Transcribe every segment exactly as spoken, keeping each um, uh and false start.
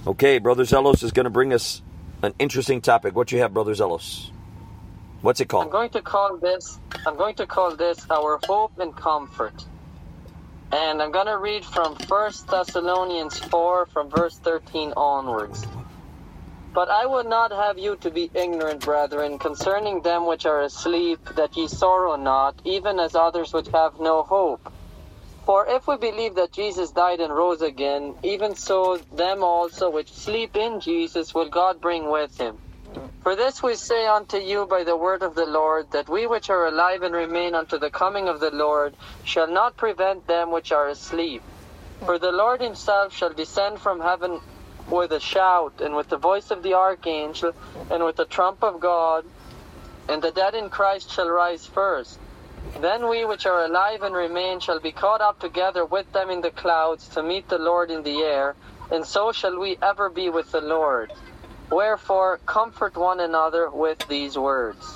Okay, Brother Zelos is going to bring us an interesting topic. What you have, Brother Zelos? What's it called? I'm going to call this. I'm going to call this our hope and comfort. And I'm going to read from First Thessalonians four, from verse thirteen onwards. But I would not have you to be ignorant, brethren, concerning them which are asleep, that ye sorrow not, even as others which have no hope. For if we believe that Jesus died and rose again, even so them also which sleep in Jesus will God bring with him. For this we say unto you by the word of the Lord, that we which are alive and remain unto the coming of the Lord shall not prevent them which are asleep. For the Lord himself shall descend from heaven with a shout, and with the voice of the archangel, and with the trump of God, and the dead in Christ shall rise first. Then we which are alive and remain shall be caught up together with them in the clouds to meet the Lord in the air, and so shall we ever be with the Lord. Wherefore, comfort one another with these words.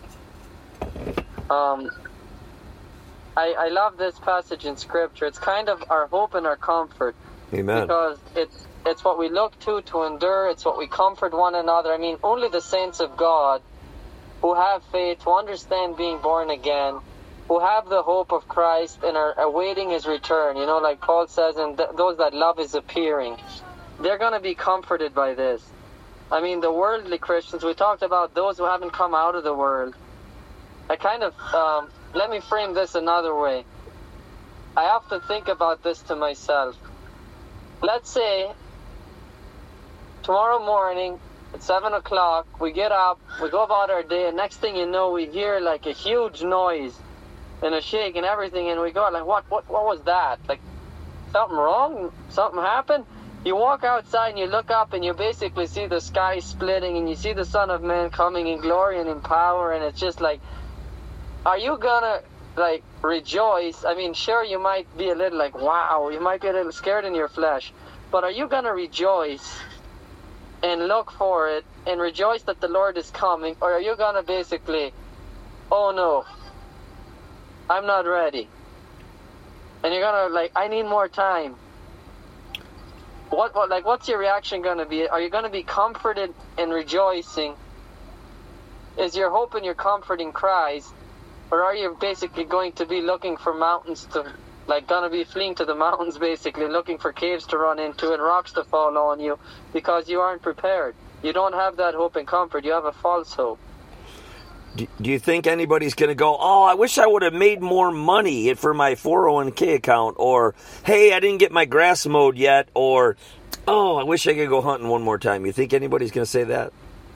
Um, I, I love this passage in Scripture. It's kind of our hope and our comfort. Amen. Because it's it's what we look to to endure. It's what we comfort one another. I mean, only the saints of God who have faith, who understand being born again, who have the hope of Christ and are awaiting his return, you know, like Paul says, and th- those that love is appearing, they're going to be comforted by this. I mean, the worldly Christians, we talked about those who haven't come out of the world. I kind of, um, let me frame this another way. I have to think about this to myself. Let's say tomorrow morning at seven o'clock, we get up, we go about our day, and next thing you know, we hear like a huge noise and a shake and everything, and we go like, what, what, what was that? Like, something wrong? Something happened? You walk outside and you look up and you basically see the sky splitting and you see the Son of Man coming in glory and in power, and it's just like, are you gonna like rejoice? I mean, sure, you might be a little like, wow, you might be a little scared in your flesh, but are you gonna rejoice and look for it and rejoice that the Lord is coming, or are you gonna basically, oh no, I'm not ready, and you're gonna like, I need more time? What, what, like, what's your reaction going to be? Are you going to be comforted and rejoicing? Is your hope and your comfort in Christ? Or are you basically going to be looking for mountains to, like, going to be fleeing to the mountains, basically, looking for caves to run into and rocks to fall on you because you aren't prepared? You don't have that hope and comfort. You have a false hope. Do, do you think anybody's going to go, oh, I wish I would have made more money for my four oh one k account, or, hey, I didn't get my grass mowed yet, or, oh, I wish I could go hunting one more time? You think anybody's going to say that?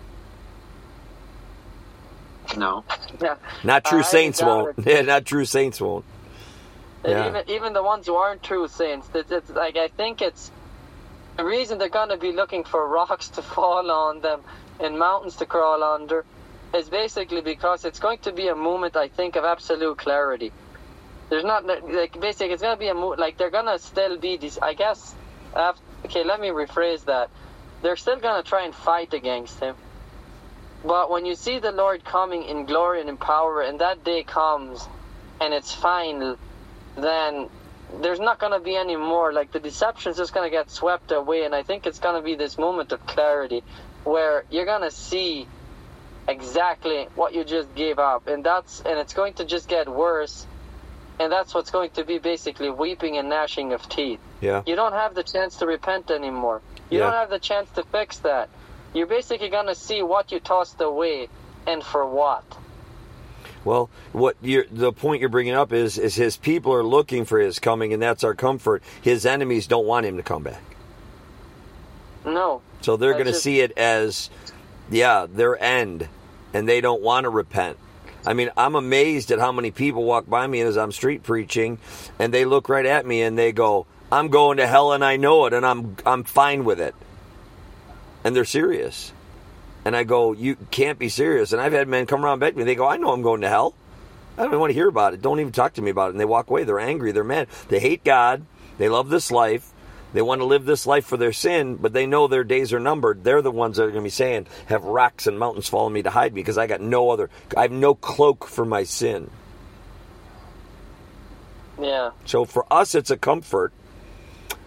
No. Yeah. Not true uh, saints won't. Yeah, not true saints won't. Yeah. Even, even the ones who aren't true saints, it's, it's like, I think it's the reason they're going to be looking for rocks to fall on them and mountains to crawl under is basically because it's going to be a moment, I think, of absolute clarity. There's not, like, basically, it's going to be a moment, like, they're going to still be these, I guess, after, okay, let me rephrase that. They're still going to try and fight against him. But when you see the Lord coming in glory and in power, and that day comes, and it's final, then there's not going to be any more, like, the deception's just going to get swept away, and I think it's going to be this moment of clarity, where you're going to see exactly what you just gave up, and that's and it's going to just get worse, and that's what's going to be basically weeping and gnashing of teeth. Yeah. You don't have the chance to repent anymore. You Yeah. don't have the chance to fix that. You're basically going to see what you tossed away and for what. Well, what you're, the point you're bringing up is is his people are looking for his coming, and that's our comfort. His enemies don't want him to come back. No. So they're That's going to just- see it as, yeah, their end, and they don't want to repent. I mean, I'm amazed at how many people walk by me as I'm street preaching, and they look right at me and they go, I'm going to hell and I know it, and I'm I'm fine with it. And they're serious. And I go, you can't be serious. And I've had men come around and beg me. They go, I know I'm going to hell. I don't even want to hear about it. Don't even talk to me about it. And they walk away. They're angry. They're mad. They hate God. They love this life. They want to live this life for their sin, but they know their days are numbered. They're the ones that are going to be saying, have rocks and mountains follow me to hide me, because I got no other, I have no cloak for my sin. Yeah. So for us, it's a comfort.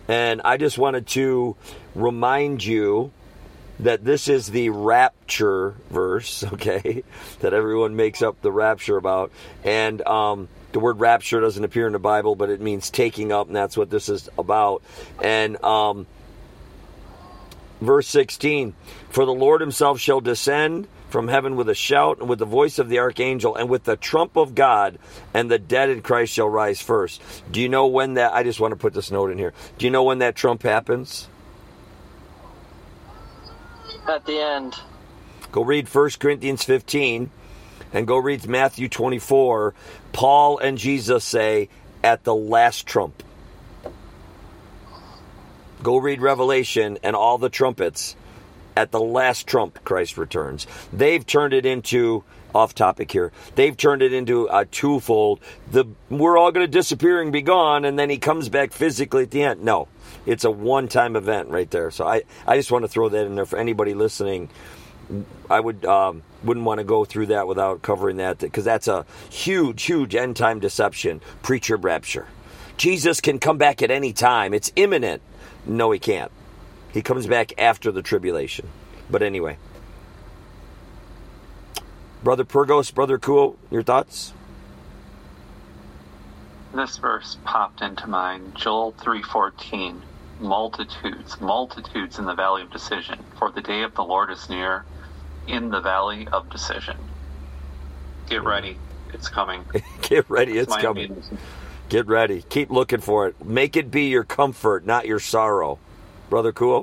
And I just wanted to remind you that this is the rapture verse, okay, that everyone makes up the rapture about. And um, the word rapture doesn't appear in the Bible, but it means taking up, and that's what this is about. And um, verse sixteen, for the Lord himself shall descend from heaven with a shout, and with the voice of the archangel, and with the trump of God, and the dead in Christ shall rise first. Do you know when that, I just want to put this note in here. Do you know when that trump happens? At the end. Go read First Corinthians fifteen, and go read Matthew twenty-four. Paul and Jesus say, at the last trump. Go read Revelation and all the trumpets. At the last trump, Christ returns. They've turned it into, off topic here, they've turned it into a twofold. The we're all going to disappear and be gone, and then he comes back physically at the end. No, it's a one-time event right there. So I, I just want to throw that in there for anybody listening. I would um, wouldn't want to go through that without covering that, because that's a huge, huge end-time deception. Preacher rapture. Jesus can come back at any time. It's imminent. No, he can't. He comes back after the tribulation. But anyway. Brother Purgos, Brother Kuo, your thoughts? This verse popped into mind. Joel three fourteen. Multitudes, multitudes in the valley of decision. For the day of the Lord is near in the valley of decision. Get ready. It's coming. Get ready. It's It's coming. Opinion. Get ready. Keep looking for it. Make it be your comfort, not your sorrow. Brother Kuo?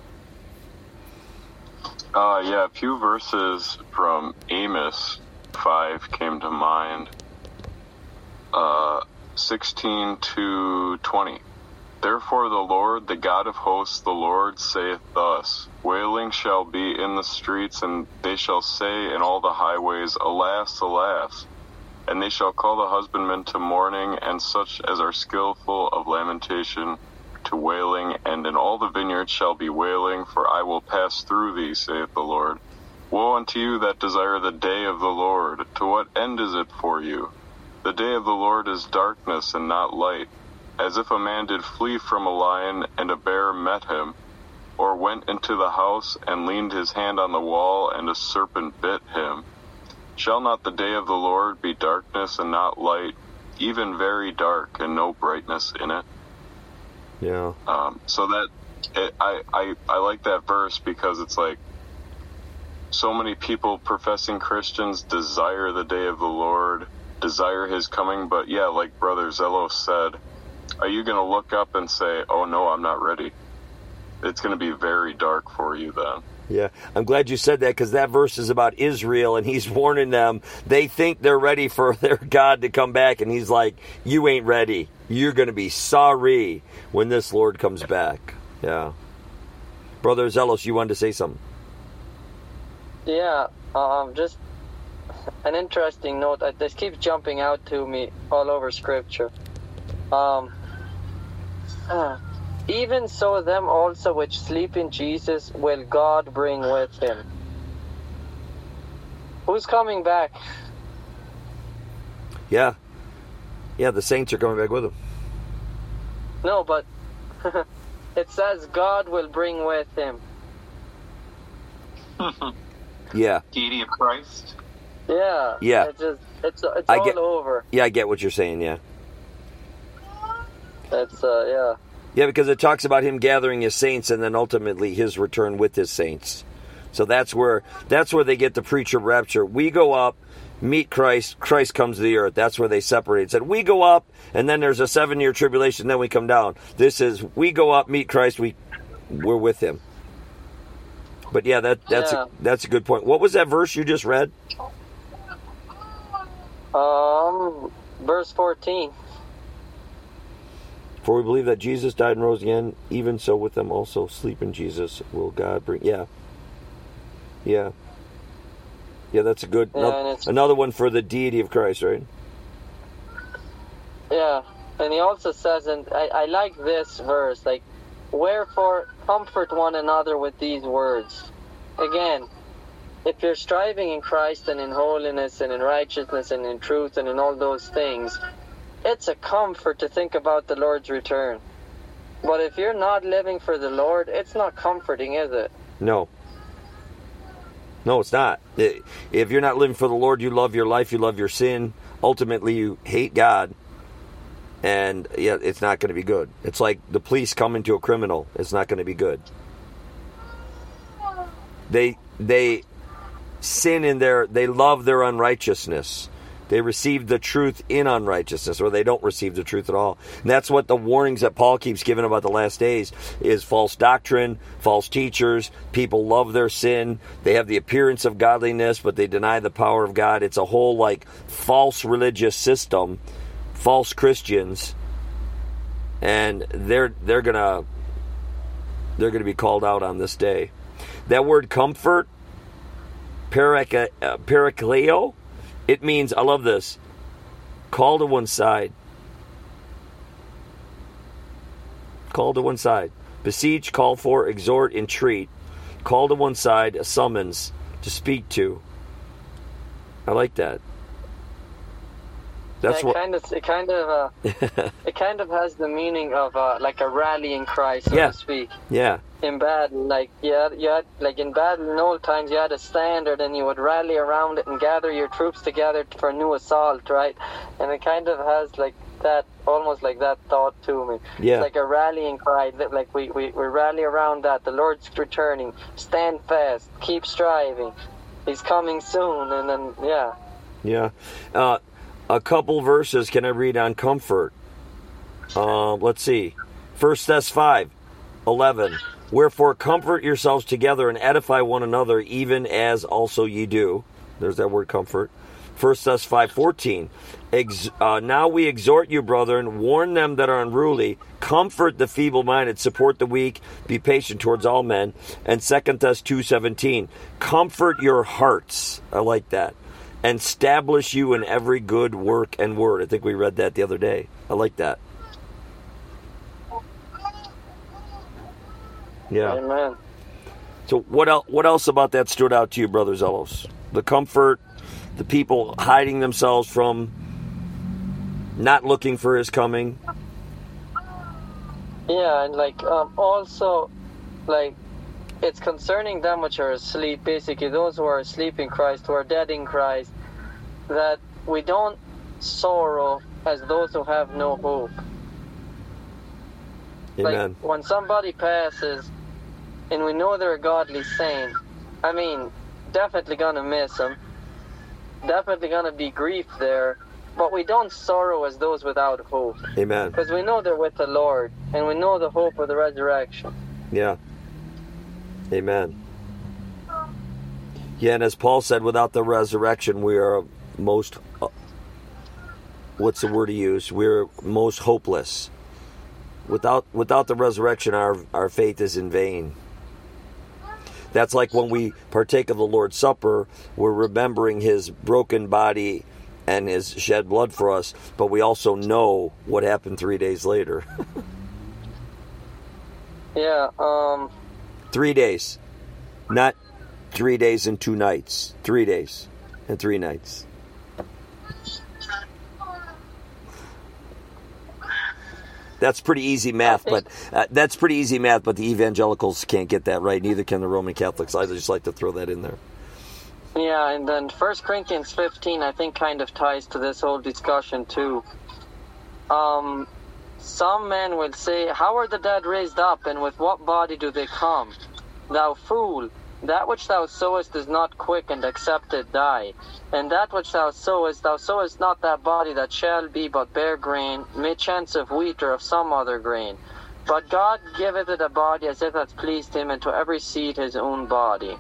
Uh, yeah, a few verses from Amos five came to mind. Uh, sixteen to twenty. Therefore the Lord, the God of hosts, the Lord saith thus, wailing shall be in the streets, and they shall say in all the highways, Alas, alas! And they shall call the husbandmen to mourning, and such as are skillful of lamentation to wailing, and in all the vineyards shall be wailing, for I will pass through thee, saith the Lord. Woe unto you that desire the day of the Lord! To what end is it for you? The day of the Lord is darkness and not light, as if a man did flee from a lion, and a bear met him, or went into the house, and leaned his hand on the wall, and a serpent bit him. Shall not the day of the Lord be darkness and not light, even very dark, and no brightness in it? Yeah. Um, so that it, I, I I like that verse, because it's like so many people professing Christians desire the day of the Lord, desire his coming, but yeah, like Brother Zelos said, are you going to look up and say, oh no, I'm not ready? It's going to be very dark for you then. Yeah, I'm glad you said that, because that verse is about Israel, and he's warning them. They think they're ready for their God to come back, and he's like, you ain't ready. You're going to be sorry when this Lord comes back. Yeah. Brother Zelos, you wanted to say something? Yeah, um, just an interesting note. This keeps jumping out to me all over Scripture. Um, uh, Even so them also which sleep in Jesus will God bring with him. Who's coming back? Yeah. Yeah, the saints are coming back with him. No, but it says God will bring with him. Yeah. Deity of Christ? Yeah. Yeah. It's, just, it's, it's I all get, over. Yeah, I get what you're saying, yeah. It's, uh, yeah. Yeah, because it talks about him gathering his saints and then ultimately his return with his saints. So that's where that's where they get the preacher rapture. We go up, meet Christ, Christ comes to the earth. That's where they separate. It said we go up, and then there's a seven-year tribulation, then we come down. This is we go up, meet Christ, we we're with him. But yeah, that that's yeah. A, that's a good point. What was that verse you just read? Um, verse fourteen. For we believe that Jesus died and rose again, even so with them also sleep in Jesus will God bring. Yeah. Yeah. Yeah, that's a good, Yeah, no, another one for the deity of Christ, right? Yeah, and he also says, and I, I like this verse, like, wherefore comfort one another with these words. Again, if you're striving in Christ and in holiness and in righteousness and in truth and in all those things, it's a comfort to think about the Lord's return. But if you're not living for the Lord, it's not comforting, is it? No. No, it's not. If you're not living for the Lord, you love your life, you love your sin. Ultimately, you hate God. And yeah, it's not going to be good. It's like the police coming to a criminal. It's not going to be good. They they sin in their, they love their unrighteousness. They receive the truth in unrighteousness, or they don't receive the truth at all. And that's what the warnings that Paul keeps giving about the last days is: false doctrine, false teachers. People love their sin. They have the appearance of godliness, but they deny the power of God. It's a whole like false religious system, false Christians, and they're they're gonna they're gonna be called out on this day. That word comfort, parak- uh, parakleo, it means, I love this, call to one side. Call to one side. Beseech, call for, exhort, entreat. Call to one side, a summons to speak to. I like that. That's yeah, it what kind of it kind of uh, it kind of has the meaning of uh, like a rallying cry, so yeah. to speak. Yeah. In battle, like you had, you had, like in battle in old times, you had a standard and you would rally around it and gather your troops together for a new assault, right? And it kind of has like that, almost like that thought to me. Yeah. It's like a rallying cry, that like we, we, we rally around that. The Lord's returning. Stand fast. Keep striving. He's coming soon. And then, yeah. Yeah. Uh, a couple verses can I read on comfort? Uh, let's see. First Thess five, eleven. Wherefore comfort yourselves together and edify one another, even as also ye do. There's that word comfort. First Thess five fourteen. Ex- uh, now we exhort you, brethren, warn them that are unruly, comfort the feeble-minded, support the weak, be patient towards all men. And Second Thess two seventeen. Comfort your hearts. I like that. And establish you in every good work and word. I think we read that the other day. I like that. Yeah. Amen. So what else, what else about that stood out to you, Brother Zelos? The comfort, the people hiding themselves from, not looking for his coming. Yeah, and like um, also, like, it's concerning them which are asleep, basically those who are asleep in Christ, who are dead in Christ, that we don't sorrow as those who have no hope. Amen. Like, when somebody passes and we know they're a godly saint, I mean, definitely gonna miss them, definitely gonna be grief there, but we don't sorrow as those without hope. Amen. Because we know they're with the Lord, and we know the hope of the resurrection. Yeah. Amen. Yeah, and as Paul said, without the resurrection, we are most, uh, what's the word he used? We're most hopeless. Without without the resurrection, our, our faith is in vain. That's like when we partake of the Lord's Supper, we're remembering his broken body and his shed blood for us, but we also know what happened three days later. Yeah, um... Three days. Not three days and two nights. Three days and three nights. That's pretty easy math, but uh, that's pretty easy math, but the evangelicals can't get that right. Neither can the Roman Catholics. I just like to throw that in there. Yeah, and then First Corinthians fifteen, I think, kind of ties to this whole discussion, too. Um, some men will say, how are the dead raised up, and with what body do they come? Thou fool, that which thou sowest is not quickened, except it die. And that which thou sowest, thou sowest not that body that shall be, but bare grain, may chance of wheat or of some other grain. But God giveth it a body as it hath pleased him, and to every seed his own body.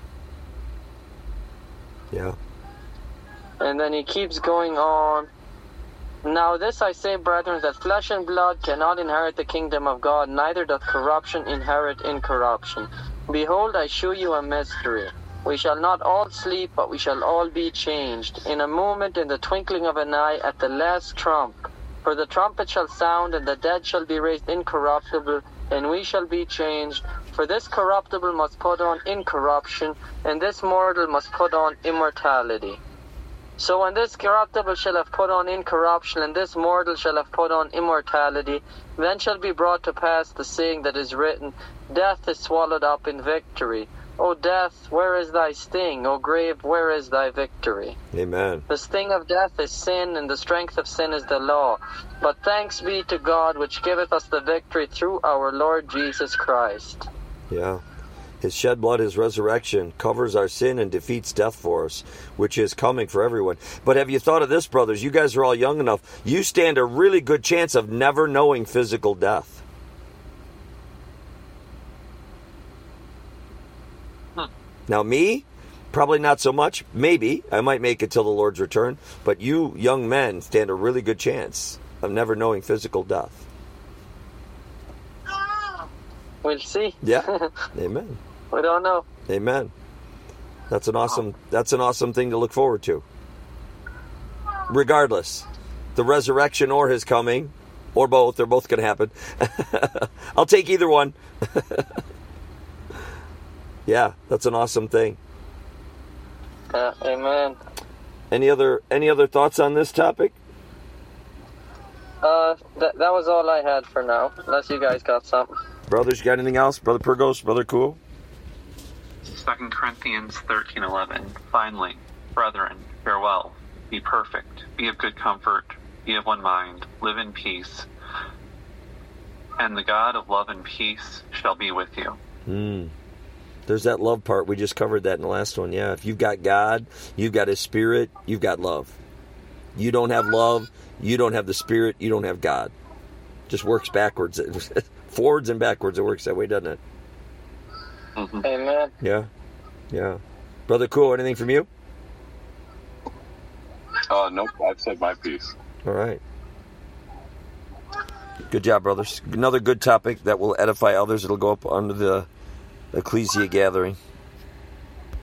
Yeah. And then he keeps going on. Now this I say, brethren, that flesh and blood cannot inherit the kingdom of God, neither doth corruption inherit incorruption. Behold, I shew you a mystery. We shall not all sleep, but we shall all be changed, in a moment, in the twinkling of an eye, at the last trump. For the trumpet shall sound, and the dead shall be raised incorruptible, and we shall be changed. For this corruptible must put on incorruption, and this mortal must put on immortality. So when this corruptible shall have put on incorruption, and this mortal shall have put on immortality, then shall be brought to pass the saying that is written, Death is swallowed up in victory. O death, where is thy sting? O grave, where is thy victory? Amen. The sting of death is sin, and the strength of sin is the law. But thanks be to God, which giveth us the victory through our Lord Jesus Christ. Yeah. His shed blood, his resurrection, covers our sin and defeats death for us, which is coming for everyone. But have you thought of this, brothers? You guys are all young enough. You stand a really good chance of never knowing physical death. Huh. Now, me, probably not so much. Maybe. I might make it till the Lord's return. But you young men stand a really good chance of never knowing physical death. We'll see. Yeah. Amen. We don't know. Amen. That's an awesome that's an awesome thing to look forward to. Regardless, the resurrection or his coming, or both, they're both going to happen. I'll take either one. Yeah, that's an awesome thing. Uh, amen. Any other any other thoughts on this topic? Uh, that that was all I had for now. Unless you guys got something. Brothers, you got anything else? Brother Purgos, Brother Cool? Second Corinthians thirteen eleven. Finally, brethren, farewell. Be perfect. Be of good comfort. Be of one mind. Live in peace. And the God of love and peace shall be with you. Hmm. There's that love part. We just covered that in the last one. Yeah, if you've got God, you've got his Spirit, you've got love. You don't have love, you don't have the Spirit, you don't have God. Just works backwards. Forwards and backwards, it works that way, doesn't it? Mm-hmm. Amen. Yeah. Yeah. Brother Cool, anything from you? Uh, nope, I've said my piece. All right. Good job, brothers. Another good topic that will edify others. It'll go up under the Ecclesia gathering.